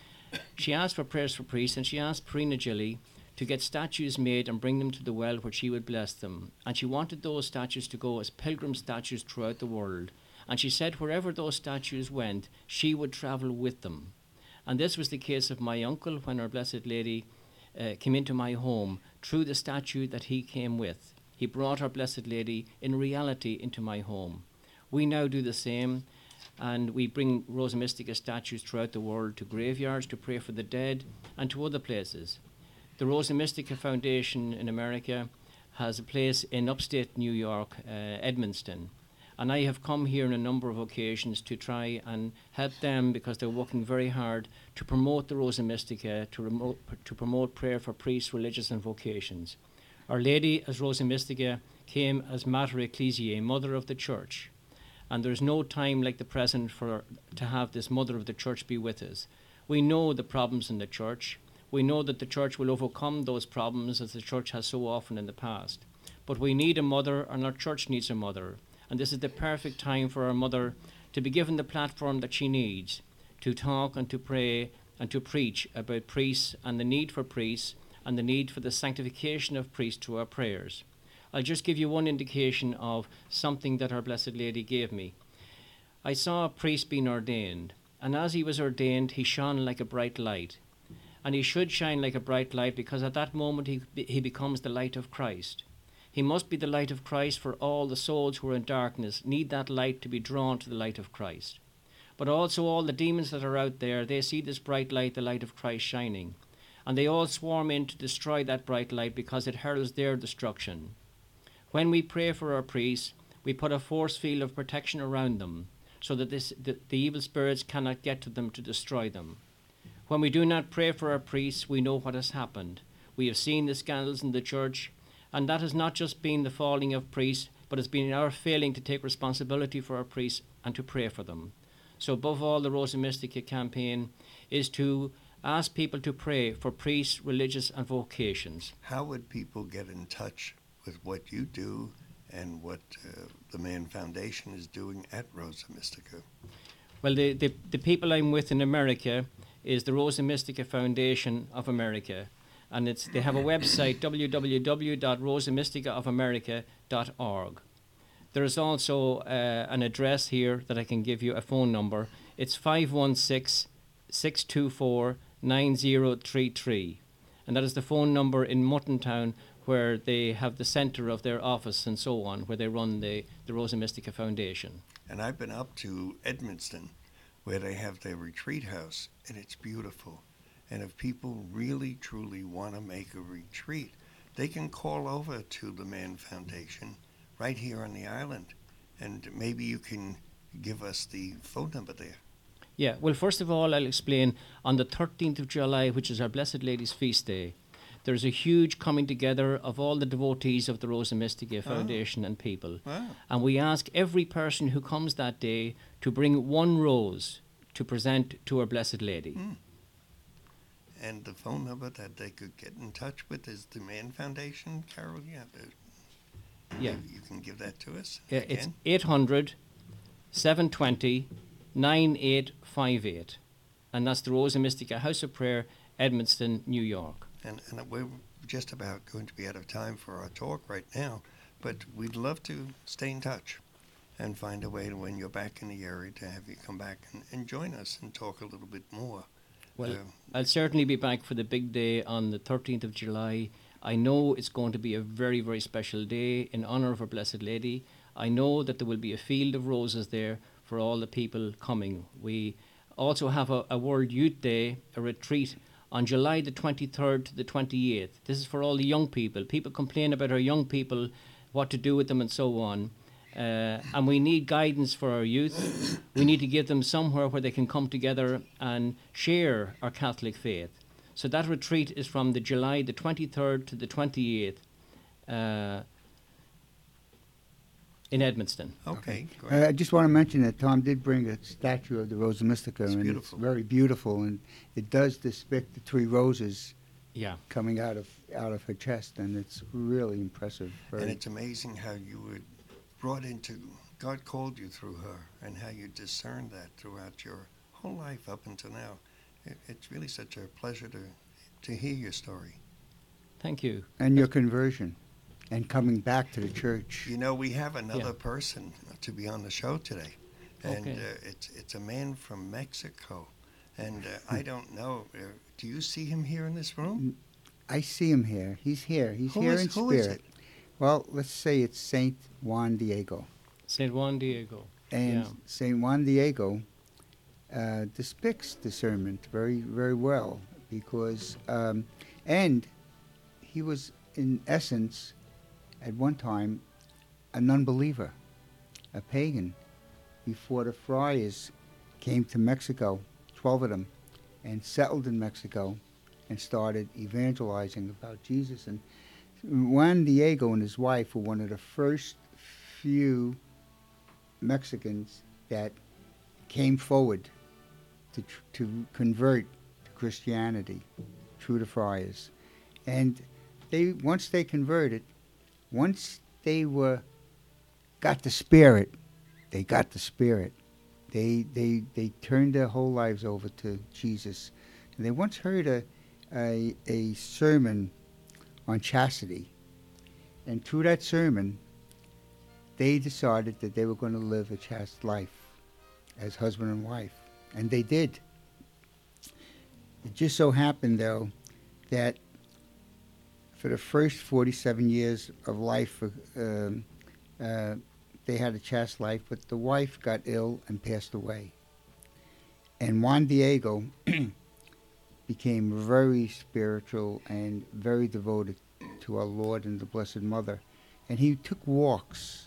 She asked for prayers for priests, and she asked Perina Gilli to get statues made and bring them to the well where she would bless them. And she wanted those statues to go as pilgrim statues throughout the world. And she said wherever those statues went, she would travel with them. And this was the case of my uncle when Our Blessed Lady uh, came into my home through the statue that he came with. He brought Our Blessed Lady in reality into my home. We now do the same, and we bring Rosa Mystica statues throughout the world to graveyards to pray for the dead and to other places. The Rosa Mystica Foundation in America has a place in upstate New York, uh, Edmonston. And I have come here on a number of occasions to try and help them, because they're working very hard to promote the Rosa Mystica, to, remote, to promote prayer for priests, religious and vocations. Our Lady as Rosa Mystica came as Mater Ecclesiae, Mother of the Church. And there's no time like the present for to have this Mother of the Church be with us. We know the problems in the Church. We know that the Church will overcome those problems, as the Church has so often in the past. But we need a mother, and our Church needs a mother. And this is the perfect time for our mother to be given the platform that she needs to talk and to pray and to preach about priests and the need for priests and the need for the sanctification of priests through our prayers. I'll just give you one indication of something that Our Blessed Lady gave me. I saw a priest being ordained, and as he was ordained, he shone like a bright light. And he should shine like a bright light, because at that moment he, he becomes the light of Christ. He must be the light of Christ, for all the souls who are in darkness need that light to be drawn to the light of Christ. But also all the demons that are out there, they see this bright light, the light of Christ shining. And they all swarm in to destroy that bright light, because it heralds their destruction. When we pray for our priests, we put a force field of protection around them, so that this, the, the evil spirits cannot get to them to destroy them. When we do not pray for our priests, we know what has happened. We have seen the scandals in the church, and that has not just been the falling of priests, but it's been our failing to take responsibility for our priests and to pray for them. So above all, the Rosa Mystica campaign is to ask people to pray for priests, religious and vocations. How would people get in touch with what you do and what uh, the Man Foundation is doing at Rosa Mystica? Well, the, the, the people I'm with in America is the Rosa Mystica Foundation of America. And it's they have a website, w w w dot rosa mystica of america dot org. There is also uh, an address here that I can give you, a phone number. It's five one six, six two four, nine zero three three. And that is the phone number in Muttontown, where they have the centre of their office and so on, where they run the, the Rosa Mystica Foundation. And I've been up to Edmundston, where they have their retreat house, and it's beautiful. And if people really, truly want to make a retreat, they can call over to the Mann Foundation right here on the island. And maybe you can give us the phone number there. Yeah, well, first of all, I'll explain, on the thirteenth of July, which is our Blessed Lady's feast day, there's a huge coming together of all the devotees of the Rosa Mystica Foundation oh. and people. Wow. And we ask every person who comes that day to bring one rose to present to our Blessed Lady. Mm. And the phone number that they could get in touch with is the Mann Foundation, Carol? Yeah. The, yeah. You, you can give that to us Yeah, again? it's eight hundred, seven two zero, nine eight five eight. And that's the Rosa Mystica House of Prayer, Edmundston, New York. And, and we're just about going to be out of time for our talk right now, but we'd love to stay in touch and find a way to, when you're back in the area, to have you come back and, and join us and talk a little bit more. Well, Uh, I'll certainly be back for the big day on the thirteenth of July. I know it's going to be a very, very special day in honour of our Blessed Lady. I know that there will be a field of roses there for all the people coming. We also have a, a World Youth Day, a retreat, on July the twenty-third to the twenty-eighth. This is for all the young people. People complain about our young people, what to do with them and so on. Uh, and we need guidance for our youth. We need to give them somewhere where they can come together and share our Catholic faith. So that retreat is from the July the twenty-third to the twenty-eighth uh, in Edmundston. okay, Uh, great. I just want to mention that Tom did bring a statue of the Rosa Mystica, It's and beautiful. it's very beautiful, and it does depict the three roses Yeah. coming out of out of her chest, and it's really impressive. Very, And it's amazing how you were brought into, God called you through her, and how you discerned that throughout your whole life up until now. It, it's really such a pleasure to to hear your story. Thank you. and your conversion, and coming back to the church. You know, we have another Yeah. person to be on the show today, and Okay. uh, it's it's a man from Mexico, and uh, I don't know. Uh, do you see him here in this room? I see him here. He's here. He's Who here is- in who is spirit. it? Well, let's say it's Saint Juan Diego. Saint Juan Diego. And Yeah. Saint Juan Diego uh, depicts discernment very, very well, because, um, and he was in essence, at one time, a non-believer, a pagan, before the friars came to Mexico, twelve of them, and settled in Mexico and started evangelizing about Jesus. And Juan Diego and his wife were one of the first few Mexicans that came forward to tr- to convert to Christianity through the friars. And they once they converted, once they were got the spirit, they got the spirit. They they they turned their whole lives over to Jesus. And they once heard a a, a sermon on chastity. And through that sermon, they decided that they were going to live a chaste life as husband and wife. And they did. It just so happened, though, that for the first forty-seven years of life, um, uh, they had a chaste life, but the wife got ill and passed away. And Juan Diego became very spiritual and very devoted to our Lord and the Blessed Mother. And he took walks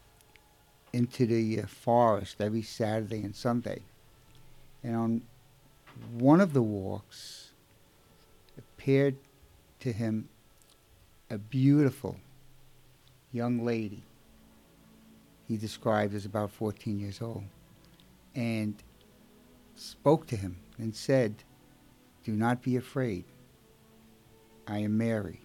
into the uh, forest every Saturday and Sunday. And on one of the walks appeared to him a beautiful young lady he described as about fourteen years old, and spoke to him and said, "Do not be afraid. I am Mary.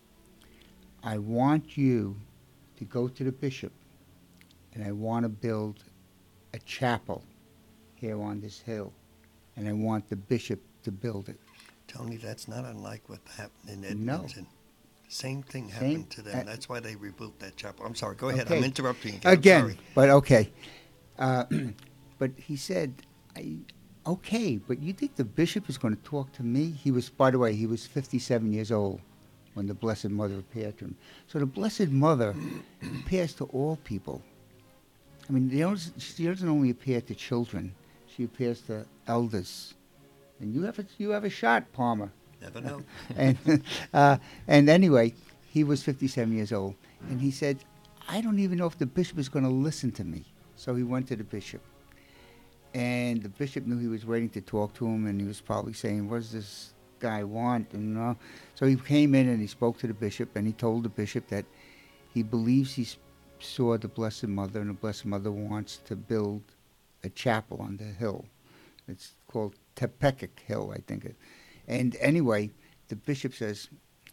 I want you to go to the bishop, and I want to build a chapel here on this hill, and I want the bishop to build it." Tony, that's not unlike what happened in No. Edmonton. Same thing Same- happened to them. uh, That's why they rebuilt that chapel. I'm sorry. Go ahead. Okay. I'm interrupting again. I'm Again, sorry. but okay. Uh, but he said, I, okay, but you think the bishop is going to talk to me? He was, by the way, he was fifty-seven years old when the Blessed Mother appeared to him. So the Blessed Mother appears to all people. I mean, she doesn't only appear to children; she appears to elders. And you have a, you have a shot, Palmer. Never know. and uh, and anyway, he was fifty-seven years old, and he said, "I don't even know if the bishop is going to listen to me." So he went to the bishop, and the bishop knew he was waiting to talk to him, and he was probably saying, "What does this guy want?" And uh, so he came in and he spoke to the bishop, and he told the bishop that he believes he saw the Blessed Mother, and the Blessed Mother wants to build a chapel on the hill. It's called Tepekik Hill, I think. It. And anyway, the bishop says,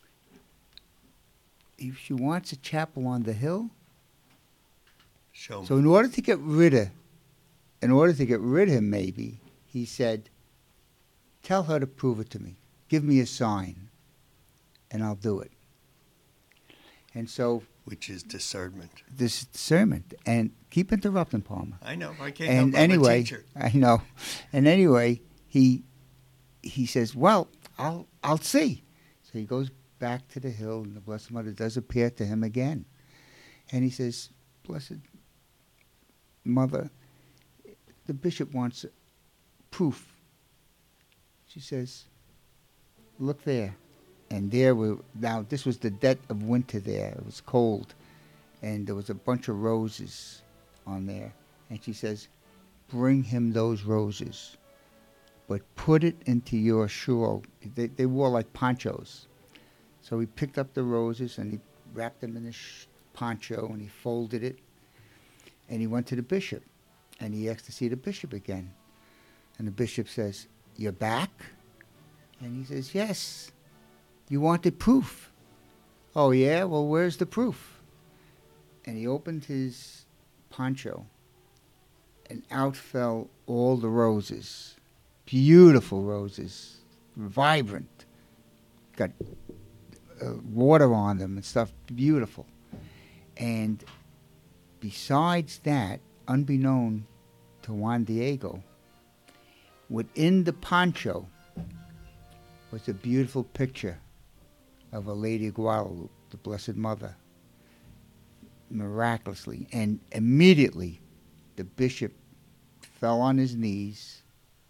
if she wants a chapel on the hill, show so me. in order to get rid of, in order to get rid of him, maybe he said, tell her to prove it to me. Give me a sign, and I'll do it. And so, which is discernment. This discernment, and keep interrupting, Palmer. I know. I can't And help anyway, I'm a teacher. I know. And anyway, he he says, "Well, I'll I'll see." So he goes back to the hill, and the Blessed Mother does appear to him again, and he says, "Blessed Mother, the bishop wants proof." She says, "Look there." And there we now this was the dead of winter there. It was cold, and there was a bunch of roses on there. And she says, "Bring him those roses, but put it into your shawl." They, they wore like ponchos. So he picked up the roses and he wrapped them in his sh- poncho and he folded it. And he went to the bishop, and he asked to see the bishop again. And the bishop says, "You're back?" And he says, "Yes. You wanted proof." "Oh, yeah? Well, where's the proof?" And he opened his poncho, and out fell all the roses. Beautiful roses, vibrant, got uh, water on them and stuff, beautiful. And besides that, unbeknown to Juan Diego, within the poncho was a beautiful picture of a Lady of Guadalupe, the Blessed Mother, miraculously. And immediately the bishop fell on his knees,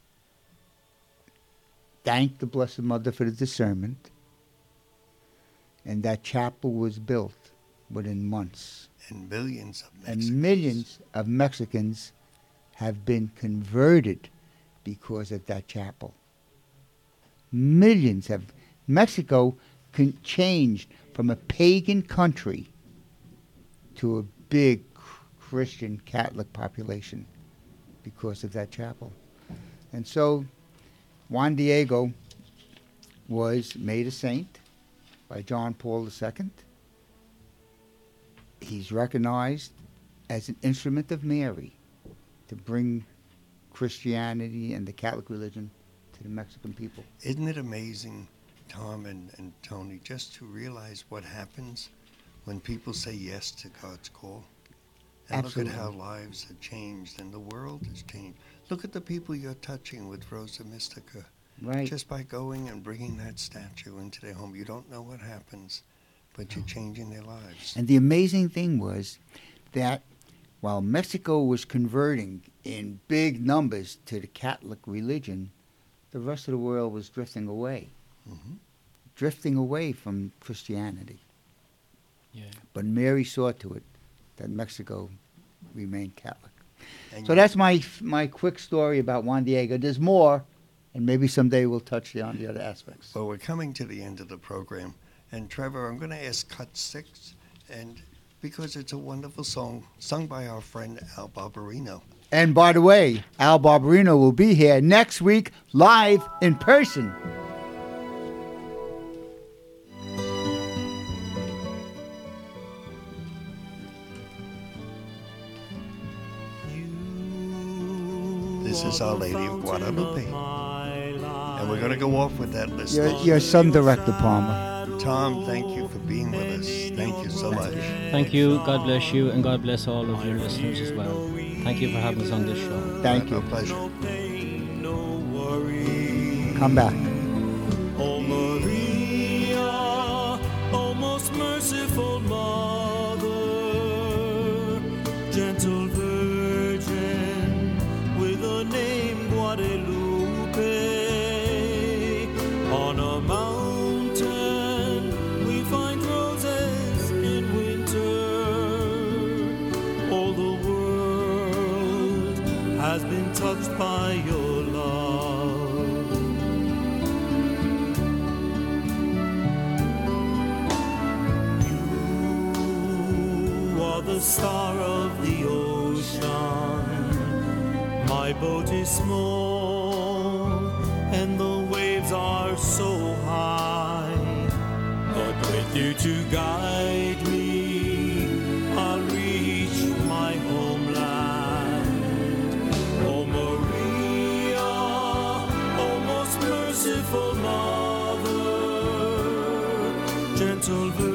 thanked the Blessed Mother for the discernment, and that chapel was built within months. And millions of Mexicans. And millions of Mexicans have been converted because of that chapel. Millions have. Mexico con- changed from a pagan country to a big Christian Catholic population because of that chapel. And so Juan Diego was made a saint by John Paul the Second. He's recognized as an instrument of Mary to bring Christianity and the Catholic religion to the Mexican people. Isn't it amazing, Tom and, and Tony, just to realize what happens when people say yes to God's call? And Absolutely. Look at how lives have changed and the world has changed. Look at the people you're touching with Rosa Mystica. Right. Just by going and bringing that statue into their home. You don't know what happens, but you're changing their lives. And the amazing thing was that while Mexico was converting in big numbers to the Catholic religion, the rest of the world was drifting away. Mm-hmm. Drifting away from Christianity. Yeah. But Mary saw to it that Mexico remained Catholic. And So you- that's my my quick story about Juan Diego. There's more, and maybe someday we'll touch on the other aspects. Well, we're coming to the end of the program. And Trevor, I'm going to ask cut six, and because it's a wonderful song sung by our friend Al Barberino. And by the way, Al Barberino will be here next week live in person. This is Our Lady of Guadalupe. And we're going to go off with that list. Your, your son, Director Palmer. Tom, thank you for being with us. Thank you so much. Thank you. God bless you, and God bless all of your listeners as well. Thank you for having us on this show. Thank you. Our pleasure. Come back. O Maria, O most merciful Mother, gentle Virgin, with a name Guadalupe, on a mountain we find roses in winter. All the world has been touched by your love. You are the star of the ocean. My boat is small and the waves are so high, but with you to guide me, I'll reach my homeland. Oh Maria, oh most merciful Mother, gentle Virgin,